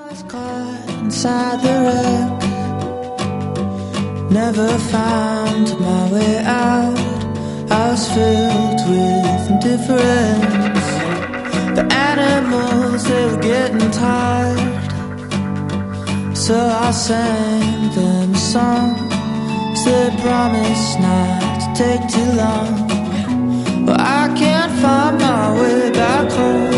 was caught inside the wreck, never found my way out. I was filled with indifference. The animals, they were getting tired, so I sang them a song, 'cause they promised not to take too long. Well, I can't find my way back home.